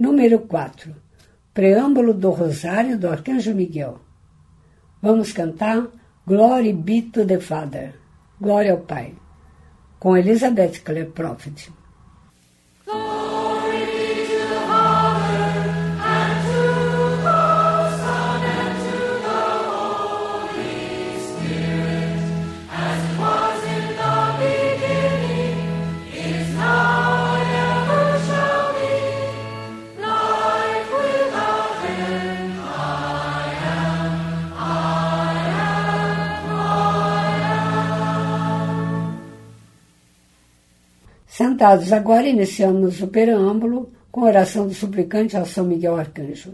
Número 4. Preâmbulo do Rosário do Arcanjo Miguel. Vamos cantar Glory be to the Father. Glória ao Pai. Com Elizabeth Clare Prophet. Sentados agora, iniciamos o preâmbulo com a oração do suplicante ao São Miguel Arcanjo.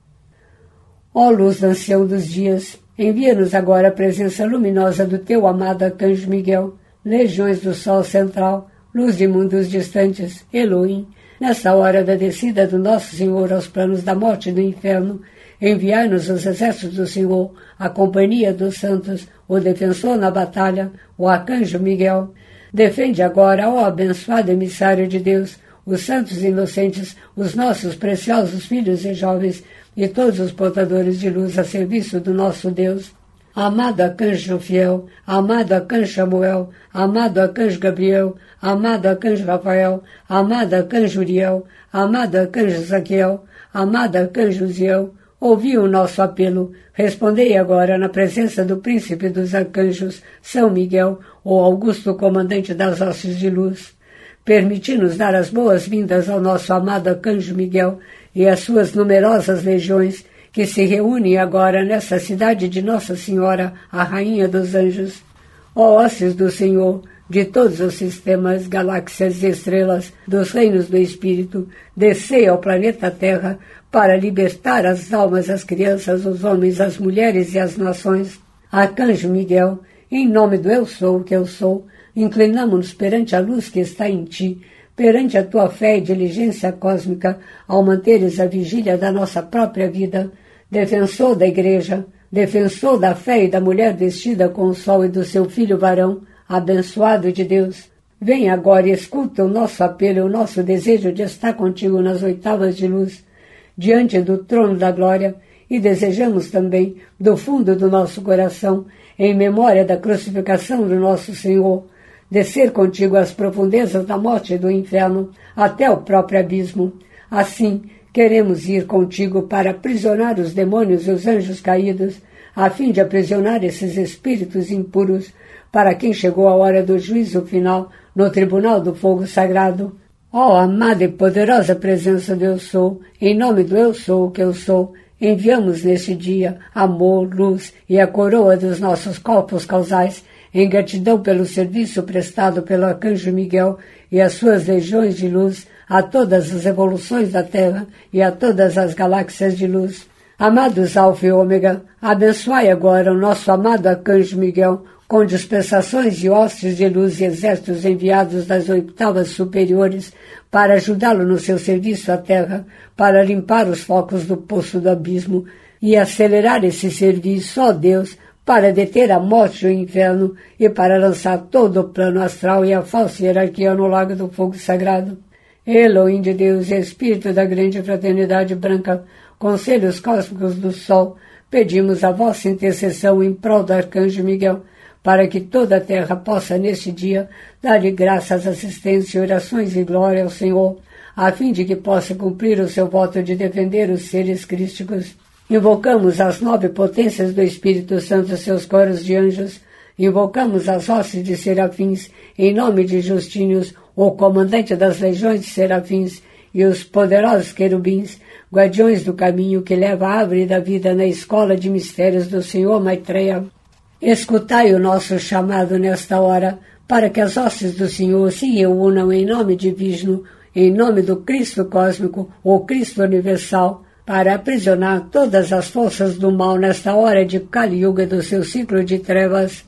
Ó luz do ancião dos dias, envia-nos agora a presença luminosa do teu amado Arcanjo Miguel, legiões do sol central, luz de mundos distantes, Elohim, nesta hora da descida do nosso Senhor aos planos da morte e do inferno, enviai-nos os exércitos do Senhor, a companhia dos santos, o defensor na batalha, o Arcanjo Miguel. Defende agora, ó abençoado emissário de Deus, os santos inocentes, os nossos preciosos filhos e jovens, e todos os portadores de luz a serviço do nosso Deus. Amado Arcanjo fiel, amado Arcanjo Samuel, amado Arcanjo Gabriel, amado Arcanjo Rafael, amado Arcanjo Uriel, amado Arcanjo Zaquiel, amado Arcanjo Ziel, ouvi o nosso apelo, respondei agora na presença do príncipe dos arcanjos, São Miguel, o augusto comandante das hostes de luz. Permiti-nos dar as boas-vindas ao nosso amado Arcanjo Miguel e às suas numerosas legiões, que se reúnem agora nessa cidade de Nossa Senhora, a Rainha dos Anjos. Ó hostes do Senhor, de todos os sistemas, galáxias e estrelas dos reinos do Espírito, descei ao planeta Terra para libertar as almas, as crianças, os homens, as mulheres e as nações. Arcanjo Miguel, em nome do Eu Sou, que eu sou, inclinamo-nos perante a luz que está em ti, perante a tua fé e diligência cósmica, ao manteres a vigília da nossa própria vida, defensor da Igreja, defensor da fé e da mulher vestida com o sol e do seu filho varão, abençoado de Deus. Vem agora e escuta o nosso apelo e o nosso desejo de estar contigo nas oitavas de luz, diante do trono da glória, e desejamos também, do fundo do nosso coração, em memória da crucificação do nosso Senhor, descer contigo às profundezas da morte e do inferno, até o próprio abismo. Assim, queremos ir contigo para aprisionar os demônios e os anjos caídos, a fim de aprisionar esses espíritos impuros, para quem chegou a hora do juízo final no tribunal do fogo sagrado. Ó amada e poderosa presença do Eu Sou, em nome do Eu Sou, que eu sou, enviamos neste dia amor, luz e a coroa dos nossos corpos causais, em gratidão pelo serviço prestado pelo Arcanjo Miguel e as suas legiões de luz a todas as evoluções da Terra e a todas as galáxias de luz. Amados Alfa e Ômega, abençoai agora o nosso amado Arcanjo Miguel, com dispensações de hostes de luz e exércitos enviados das oitavas superiores para ajudá-lo no seu serviço à Terra, para limpar os focos do poço do abismo e acelerar esse serviço, ó Deus, para deter a morte e o inferno e para lançar todo o plano astral e a falsa hierarquia no lago do fogo sagrado. Elohim de Deus, Espírito da grande fraternidade branca, conselhos cósmicos do Sol, pedimos a vossa intercessão em prol do Arcanjo Miguel, para que toda a terra possa, neste dia, dar-lhe graças, assistência, orações e glória ao Senhor, a fim de que possa cumprir o seu voto de defender os seres crísticos. Invocamos as 9 potências do Espírito Santo, seus coros de anjos, invocamos as hostes de serafins, em nome de Justínios, o comandante das legiões de serafins, e os poderosos querubins, guardiões do caminho que leva a árvore da vida na escola de mistérios do Senhor Maitreya. Escutai o nosso chamado nesta hora, para que as hostes do Senhor se reúnam em nome de Vishnu, em nome do Cristo cósmico, ou Cristo universal, para aprisionar todas as forças do mal nesta hora de Kali Yuga do seu ciclo de trevas.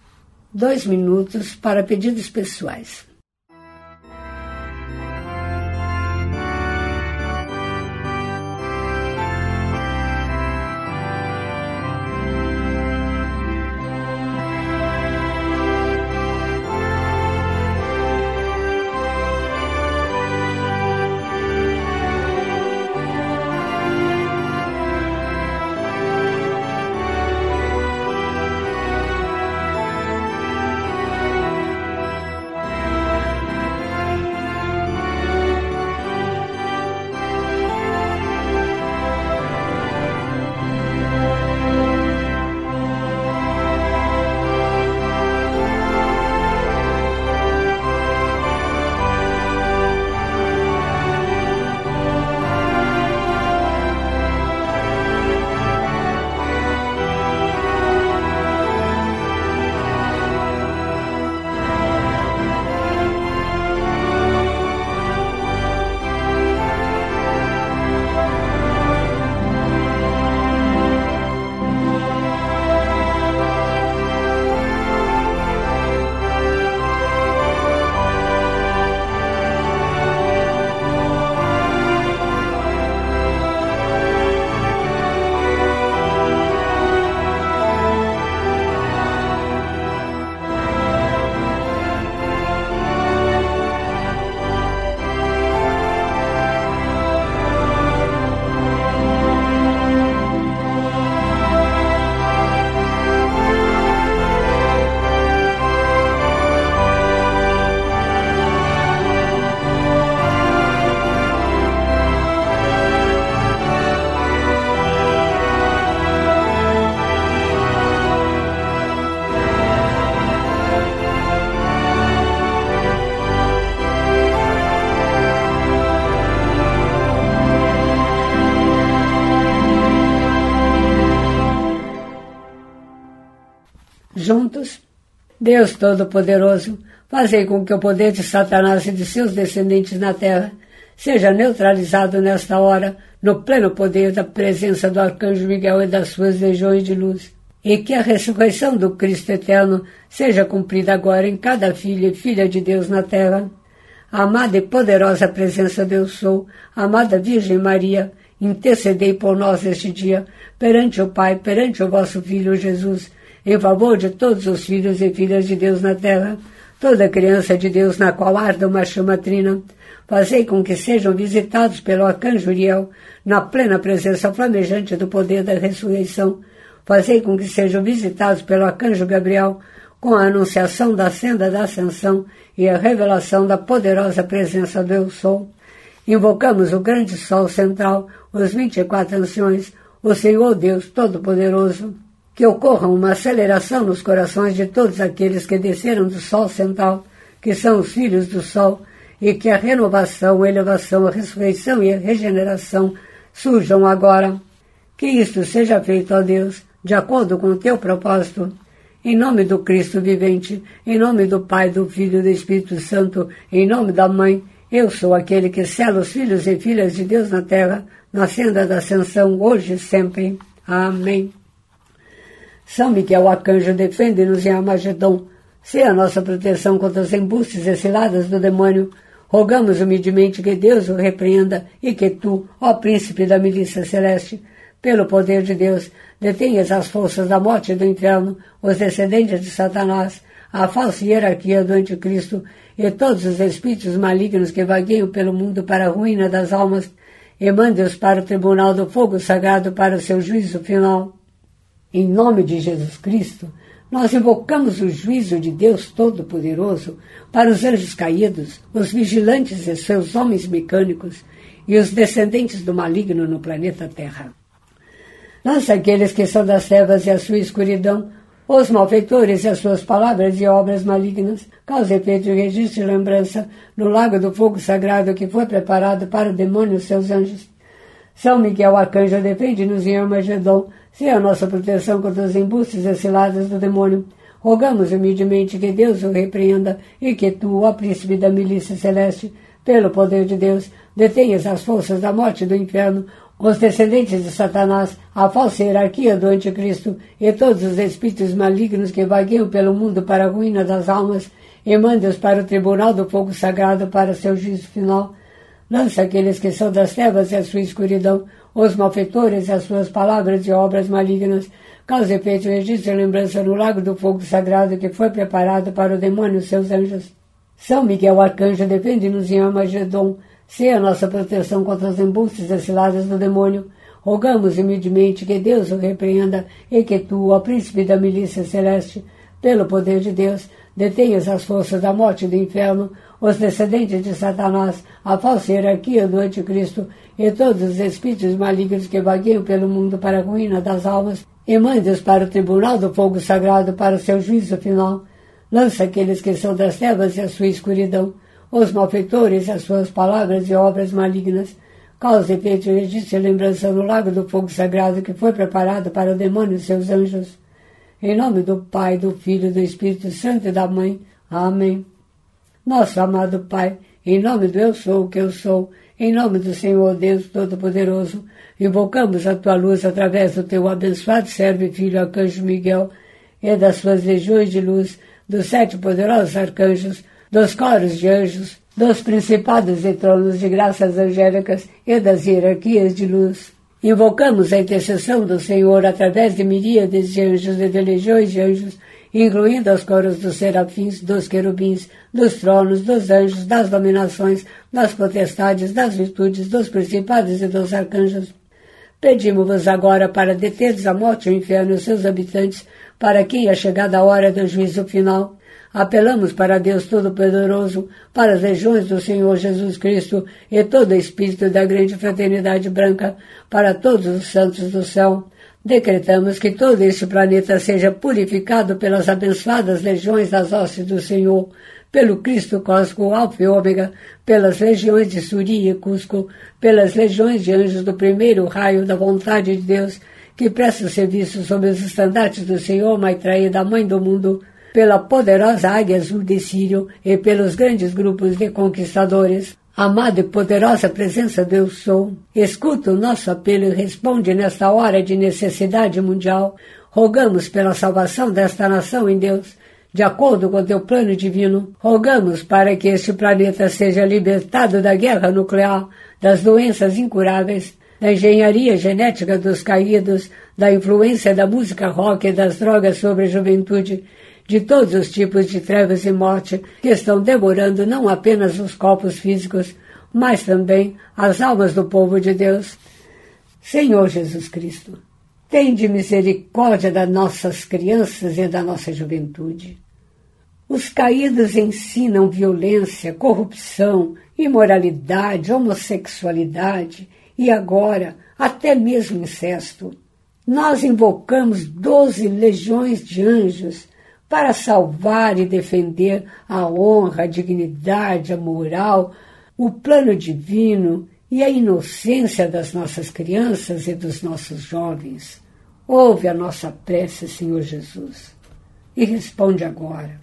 2 minutos para pedidos pessoais. juntos. Deus Todo-Poderoso, fazei com que o poder de Satanás e de seus descendentes na terra seja neutralizado nesta hora, no pleno poder da presença do Arcanjo Miguel e das suas legiões de luz, e que a ressurreição do Cristo eterno seja cumprida agora em cada filho e filha de Deus na terra. Amada e poderosa presença de Eu Sou, amada Virgem Maria, intercedei por nós neste dia, perante o Pai, perante o vosso Filho Jesus, em favor de todos os filhos e filhas de Deus na terra, toda criança de Deus na qual arda uma chama trina, fazei com que sejam visitados pelo Arcanjo Uriel, na plena presença flamejante do poder da ressurreição, fazei com que sejam visitados pelo Arcanjo Gabriel, com a anunciação da senda da ascensão e a revelação da poderosa presença do Eu Sou. Invocamos o grande Sol central, os 24 anciões, o Senhor Deus Todo-Poderoso, que ocorra uma aceleração nos corações de todos aqueles que desceram do Sol central, que são os filhos do Sol, e que a renovação, a elevação, a ressurreição e a regeneração surjam agora. Que isto seja feito, ó Deus, de acordo com o teu propósito. Em nome do Cristo vivente, em nome do Pai, do Filho e do Espírito Santo, em nome da Mãe, eu sou aquele que sela os filhos e filhas de Deus na terra, na senda da ascensão, hoje e sempre. Amém. São Miguel Arcanjo, defende-nos em Armagedon, se a nossa proteção contra os embustes e ciladas do demônio. Rogamos humildemente que Deus o repreenda e que tu, ó príncipe da milícia celeste, pelo poder de Deus, detenhas as forças da morte e do inferno, os descendentes de Satanás, a falsa hierarquia do anticristo e todos os espíritos malignos que vagueiam pelo mundo para a ruína das almas, e mande-os para o tribunal do fogo sagrado para o seu juízo final. Em nome de Jesus Cristo, nós invocamos o juízo de Deus Todo-Poderoso para os anjos caídos, os vigilantes e seus homens mecânicos e os descendentes do maligno no planeta Terra. Lança aqueles que são das trevas e a sua escuridão, os malfeitores e as suas palavras e obras malignas, causa efeito e registro e lembrança no lago do fogo sagrado que foi preparado para o demônio e seus anjos. São Miguel Arcanjo, defende-nos em Armagedon, se a nossa proteção contra os embustes e ciladas do demônio. Rogamos humildemente que Deus o repreenda e que tu, ó príncipe da milícia celeste, pelo poder de Deus, detenhas as forças da morte e do inferno, os descendentes de Satanás, a falsa hierarquia do anticristo e todos os espíritos malignos que vagueiam pelo mundo para a ruína das almas, e mande-os para o tribunal do fogo sagrado para seu juízo final. Lança aqueles que são das trevas e a sua escuridão, os malfeitores e as suas palavras e obras malignas, causa efeito, registro e lembrança no lago do fogo sagrado que foi preparado para o demônio e seus anjos. São Miguel Arcanjo, defende-nos em Armagedon, se a nossa proteção contra os embustes e ciladas do demônio. Rogamos humildemente que Deus o repreenda e que tu, ó príncipe da milícia celeste, pelo poder de Deus, detenhas as forças da morte e do inferno, os descendentes de Satanás, a falsa hierarquia do anticristo e todos os espíritos malignos que vagueiam pelo mundo para a ruína das almas, e mande-os para o tribunal do fogo sagrado para o seu juízo final. Lança aqueles que são das trevas e a sua escuridão, os malfeitores e as suas palavras e obras malignas, causa efeito e registro e lembrança no lago do fogo sagrado que foi preparado para o demônio e seus anjos. Em nome do Pai, do Filho e do Espírito Santo e da Mãe. Amém. Nosso amado Pai, em nome do Eu Sou o que Eu Sou, em nome do Senhor Deus Todo-Poderoso, invocamos a tua luz através do teu abençoado servo e filho Arcanjo Miguel e das suas legiões de luz, dos 7 poderosos arcanjos, dos coros de anjos, dos principados e tronos de graças angélicas e das hierarquias de luz. Invocamos a intercessão do Senhor através de miríades de anjos e de legiões de anjos, incluindo os coros dos serafins, dos querubins, dos tronos, dos anjos, das dominações, das potestades, das virtudes, dos principados e dos arcanjos. Pedimos-vos agora para deterdes a morte e o inferno e os seus habitantes, para que, a chegada a hora do juízo final, apelamos para Deus Todo-Poderoso, para as legiões do Senhor Jesus Cristo e todo o Espírito da grande fraternidade branca, para todos os santos do céu. Decretamos que todo este planeta seja purificado pelas abençoadas legiões das hostes do Senhor, pelo Cristo cósmico Alfa e Ômega, pelas legiões de Suri e Cusco, pelas legiões de anjos do primeiro raio da vontade de Deus, que presta serviço sob os estandartes do Senhor Maitreya, da Mãe do Mundo, pela poderosa Águia Azul de Sírio e pelos grandes grupos de conquistadores. Amada e poderosa presença do Eu Sou, escuta o nosso apelo e responde nesta hora de necessidade mundial. Rogamos pela salvação desta nação em Deus, de acordo com teu plano divino. Rogamos para que este planeta seja libertado da guerra nuclear, das doenças incuráveis, da engenharia genética dos caídos, da influência da música rock e das drogas sobre a juventude, de todos os tipos de trevas e morte que estão devorando não apenas os corpos físicos, mas também as almas do povo de Deus. Senhor Jesus Cristo, tende misericórdia das nossas crianças e da nossa juventude. Os caídos ensinam violência, corrupção, imoralidade, homossexualidade e agora até mesmo incesto. Nós invocamos 12 legiões de anjos para salvar e defender a honra, a dignidade, a moral, o plano divino e a inocência das nossas crianças e dos nossos jovens. Ouve a nossa prece, Senhor Jesus, e responde agora.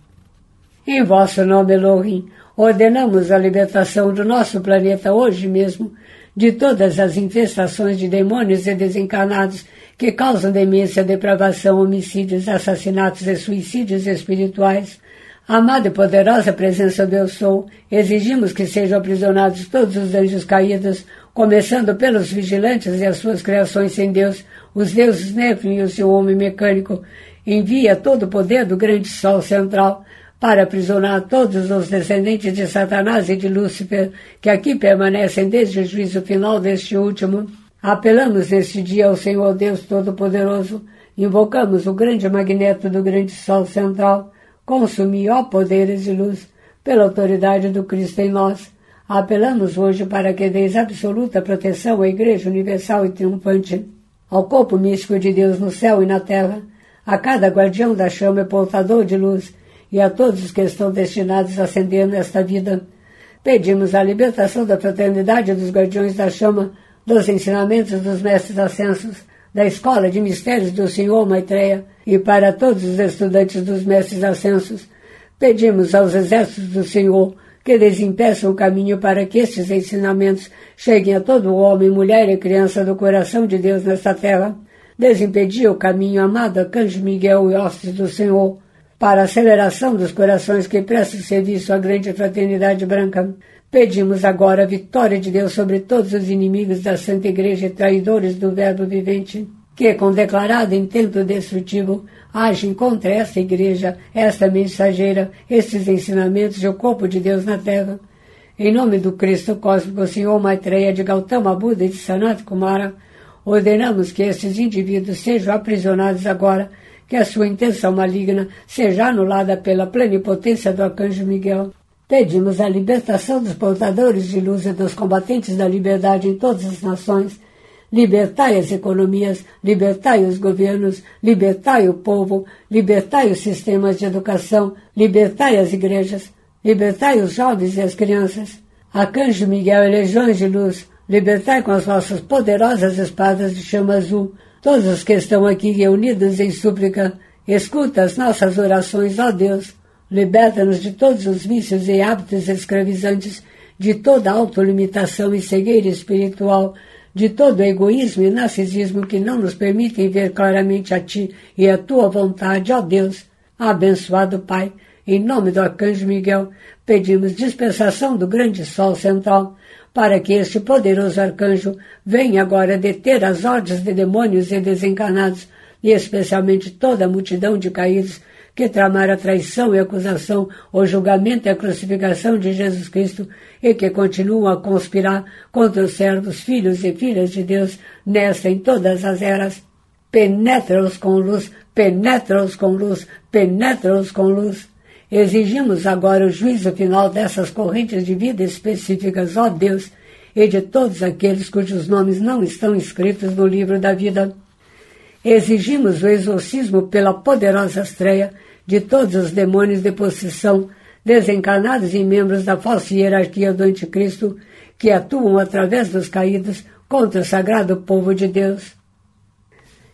Em vosso nome, Elohim, ordenamos a libertação do nosso planeta hoje mesmo de todas as infestações de demônios e desencarnados que causam demência, depravação, homicídios, assassinatos e suicídios espirituais. Amada e poderosa presença do Eu Sou, exigimos que sejam aprisionados todos os anjos caídos, começando pelos vigilantes e as suas criações sem Deus, os deuses Nefilin e o seu homem mecânico. Envia todo o poder do grande Sol central para aprisionar todos os descendentes de Satanás e de Lúcifer, que aqui permanecem desde o juízo final deste último. Apelamos neste dia ao Senhor Deus Todo-Poderoso, invocamos o grande magneto do grande Sol central, consumir, ó poderes de luz, pela autoridade do Cristo em nós. Apelamos hoje para que deis absoluta proteção à Igreja Universal e Triunfante, ao corpo místico de Deus no céu e na terra, a cada guardião da chama e portador de luz, e a todos os que estão destinados a ascender nesta vida. Pedimos a libertação da fraternidade dos guardiões da chama, dos ensinamentos dos mestres ascensos, da escola de mistérios do Senhor Maitreya, e para todos os estudantes dos mestres ascensos, pedimos aos exércitos do Senhor que desempeçam o caminho para que estes ensinamentos cheguem a todo homem, mulher e criança do coração de Deus nesta terra. Desimpedir o caminho, amado Arcanjo Miguel e hostes do Senhor, para a aceleração dos corações que prestam serviço à grande fraternidade branca. Pedimos agora a vitória de Deus sobre todos os inimigos da Santa Igreja e traidores do Verbo vivente, que, com declarado intento destrutivo, agem contra esta Igreja, esta mensageira, estes ensinamentos e o corpo de Deus na terra. Em nome do Cristo Cósmico, Senhor Maitreya, de Gautama Buda e de Sanat Kumara, ordenamos que estes indivíduos sejam aprisionados agora, que a sua intenção maligna seja anulada pela plenipotência do Arcanjo Miguel. Pedimos a libertação dos portadores de luz e dos combatentes da liberdade em todas as nações. Libertai as economias, libertai os governos, libertai o povo, libertai os sistemas de educação, libertai as igrejas, libertai os jovens e as crianças. Arcanjo Miguel e legiões de luz, libertai com as vossas poderosas espadas de chama azul todos os que estão aqui reunidos em súplica. Escuta as nossas orações, ó Deus. Liberta-nos de todos os vícios e hábitos escravizantes, de toda autolimitação e cegueira espiritual, de todo egoísmo e narcisismo que não nos permitem ver claramente a Ti e a Tua vontade, ó Deus. Abençoado Pai, em nome do Arcanjo Miguel, pedimos dispensação do grande Sol central, para que este poderoso arcanjo venha agora deter as hordas de demônios e desencarnados, e especialmente toda a multidão de caídos que tramaram a traição e acusação, o julgamento e a crucificação de Jesus Cristo, e que continuam a conspirar contra os servos, filhos e filhas de Deus, nesta e em todas as eras. Penetra-os com luz, penetra-os com luz, penetra-os com luz. Exigimos agora o juízo final dessas correntes de vida específicas, ó Deus, e de todos aqueles cujos nomes não estão escritos no livro da vida. Exigimos o exorcismo pela poderosa estreia de todos os demônios de possessão, desencarnados e membros da falsa hierarquia do anticristo, que atuam através dos caídos contra o sagrado povo de Deus.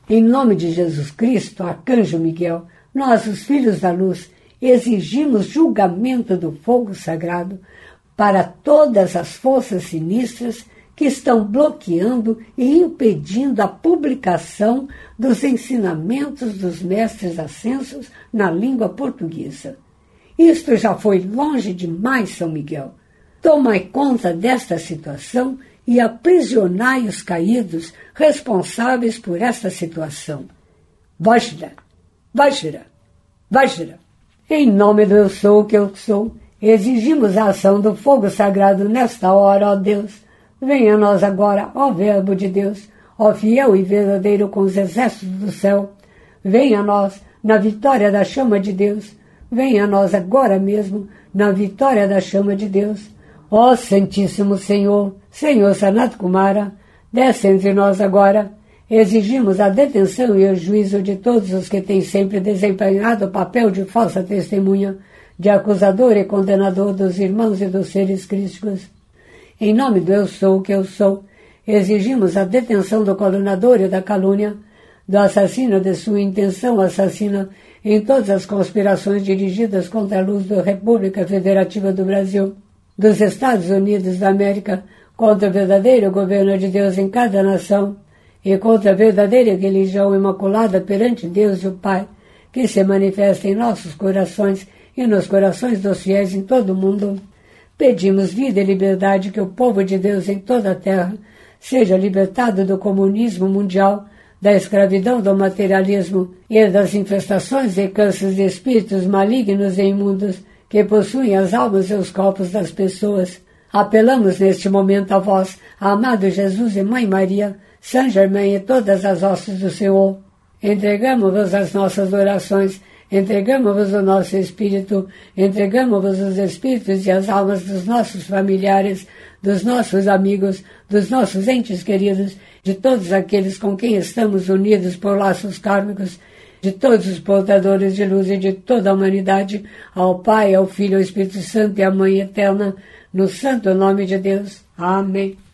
Em nome de Jesus Cristo, Arcanjo Miguel, nós, os filhos da luz, exigimos julgamento do fogo sagrado para todas as forças sinistras que estão bloqueando e impedindo a publicação dos ensinamentos dos mestres ascensos na língua portuguesa. Isto já foi longe demais, São Miguel. Tomai conta desta situação e aprisionai os caídos responsáveis por esta situação. Vajra, Vajra, Vajra. Em nome do Eu Sou o que Eu Sou, exigimos a ação do fogo sagrado nesta hora, ó Deus. Venha a nós agora, ó Verbo de Deus, ó fiel e verdadeiro com os exércitos do céu. Venha a nós na vitória da chama de Deus. Venha a nós agora mesmo na vitória da chama de Deus. Ó Santíssimo Senhor, Senhor Sanat Kumara, desce entre nós agora. Exigimos a detenção e o juízo de todos os que têm sempre desempenhado o papel de falsa testemunha, de acusador e condenador dos irmãos e dos seres crísticos. Em nome do Eu Sou o que Eu Sou, exigimos a detenção do caluniador e da calúnia, do assassino de sua intenção assassina em todas as conspirações dirigidas contra a luz da República Federativa do Brasil, dos Estados Unidos da América, contra o verdadeiro governo de Deus em cada nação e contra a verdadeira religião imaculada perante Deus e o Pai, que se manifesta em nossos corações e nos corações dos fiéis em todo o mundo. Pedimos vida e liberdade, que o povo de Deus em toda a terra seja libertado do comunismo mundial, da escravidão do materialismo e das infestações e cânceres de espíritos malignos e imundos que possuem as almas e os corpos das pessoas. Apelamos neste momento a vós, amado Jesus e Mãe Maria, São Germain e todas as hostes do Senhor. Entregamos-vos as nossas orações, entregamos-vos o nosso espírito, entregamos-vos os espíritos e as almas dos nossos familiares, dos nossos amigos, dos nossos entes queridos, de todos aqueles com quem estamos unidos por laços kármicos, de todos os portadores de luz e de toda a humanidade, ao Pai, ao Filho, ao Espírito Santo e à Mãe Eterna, no santo nome de Deus. Amém.